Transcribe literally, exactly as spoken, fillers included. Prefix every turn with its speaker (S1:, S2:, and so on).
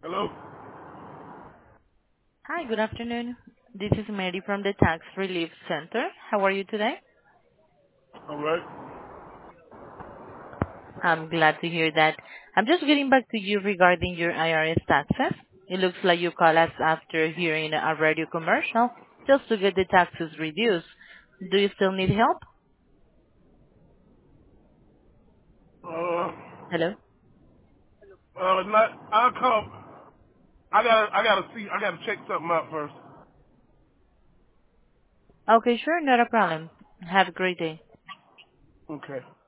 S1: Hello?
S2: Hi, good afternoon. This is Mary from the Tax Relief Center. How are you today?
S1: All right.
S2: I'm glad to hear that. I'm just getting back to you regarding your I R S taxes. It looks like you called us after hearing a radio commercial just to get the taxes reduced. Do you still need help?
S1: Uh,
S2: Hello?
S1: uh, not, I'll call. I gotta, I gotta see, I gotta check something out first.
S2: Okay, sure, not a problem. Have a great day.
S1: Okay.